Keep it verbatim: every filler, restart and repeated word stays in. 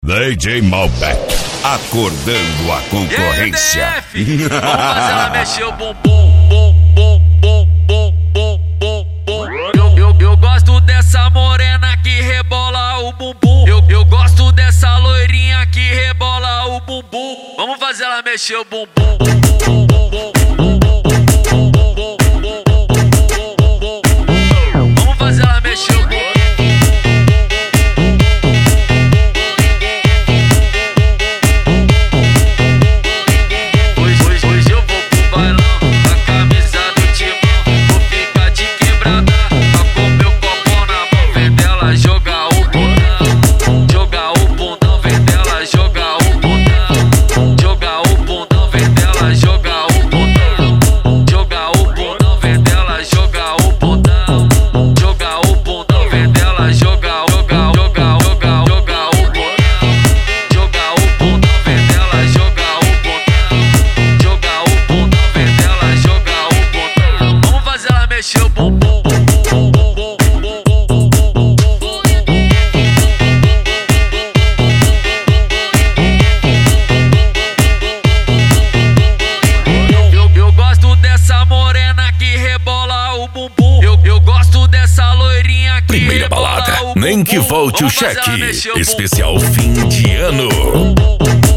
D J Malbec, acordando a concorrência. E aí, D F, vamos fazer ela mexer o bumbum, bum, bum, bum, bum, bum, bum, bum. Eu, eu, eu gosto dessa morena que rebola o bumbum. Eu, eu gosto dessa loirinha que rebola o bumbum. Vamos fazer ela mexer o bumbum. Vamos fazer ela mexer o bumbum. Mexer o bumbum. Eu, eu gosto dessa morena que rebola o bumbum. Eu, eu gosto dessa loirinha que Primeira rebola balada, o bumbum. nem que volte Vamos o fazer ela cheque. mexer o bumbum. Especial fim de ano.